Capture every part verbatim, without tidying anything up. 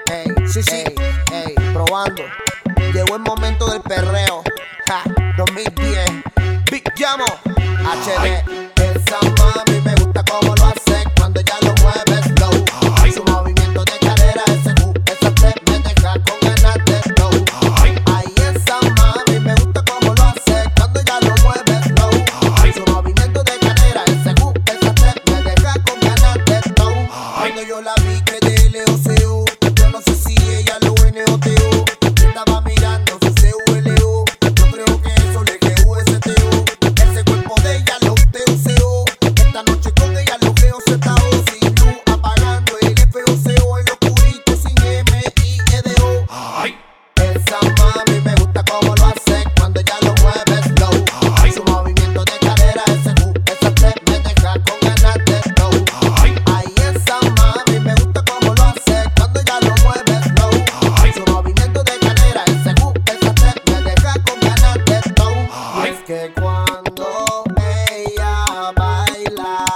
Ey, sí, sí, ey, ey, probando. Llegó el momento del perreo. Ja, dos mil diez. Big Llamo, H D. Esa mami me gusta como lo hace cuando ella lo mueve slow. Ay. Su movimiento de cadera, ese U, esa te me deja con ganas de slow. Ay, ay, esa mami me gusta como lo hace cuando ella lo mueve slow. Ay. Su movimiento de cadera, ese U, esa te me deja con ganas de slow. Ay. Cuando yo la vi que de L O C U, yo no sé si ella lo N O T U. Estaba mirando su C U L U, yo creo que eso le G U S T U. Ese cuerpo de ella lo T U C U. Esta noche con ella lo G O Z U. Sin luz apagando el F O C O en lo oscurito sin M I E D O. Ay. Esa mami me gusta como lo hace cuando ella lo mueve slow. Ay. Su movimiento de cadera, ese U, esa te me deja con ganas de slow. Ay, ay, esa mami me gusta como lo hace cuando ella lo mueve slow. Ay. Su movimiento de cadera, ese U, esa te me deja con ganas de slow. Y es que cuando ella baila,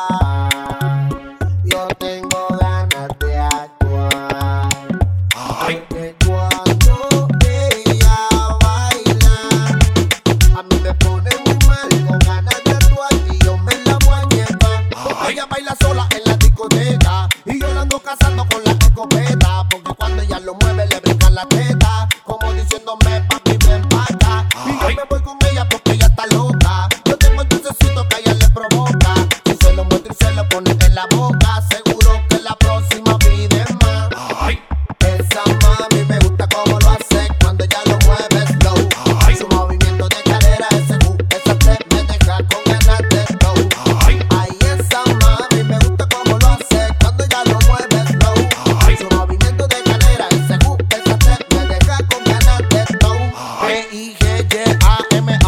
yo tengo ganas de actuar. Ay. Que cuando ella baila, a mí me pone muy mal, con ganas de actuar y yo me la voy a llevar. Porque ella baila sola en la discoteca y yo la ando cazando con la escopeta. Porque cuando ella lo mueve le brincan la teta, como diciéndome papi ven pa' acá. Y yo me voy con ella porque ella está loca. Yo tengo el dulcecito que a ella le provoca. Si se lo muestro y se lo pone en la boca, seguro que la próxima pide más. Ay. Esa mami me gusta como lo hace cuando ella lo mueve slow. Ay. Su movimiento de cadera, ese U, esa te me deja con ganas de slow. Ay. Ay, esa mami me gusta como lo hace cuando ella lo mueve slow. Ay. Su movimiento de cadera, ese U, esa te me deja con ganas de slow. P I G Y A M